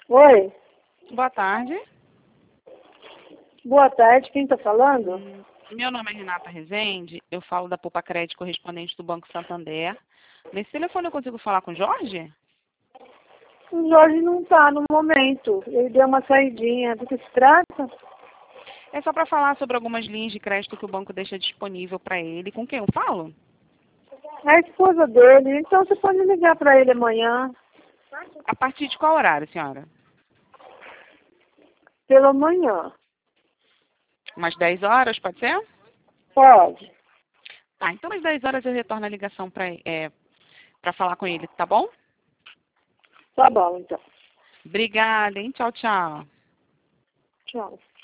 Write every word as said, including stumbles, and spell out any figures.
Oi, Boa tarde. boa tarde, quem está falando? Hum, Meu nome é Renata Rezende, eu falo da Poupa Crédito correspondente do Banco Santander. Nesse telefone eu consigo falar com o Jorge? O Jorge não está no momento, ele deu uma saidinha. Do que se trata? É só para falar sobre algumas linhas de crédito que o banco deixa disponível para ele. Com quem eu falo? É a esposa dele, então você pode ligar para ele amanhã, A partir de qual horário, senhora? pela manhã. Umas dez horas, pode ser? Pode. Tá, então às dez horas eu retorno a ligação para é, para falar com ele, tá bom? Tá bom, então. Obrigada, hein? Tchau, tchau. Tchau.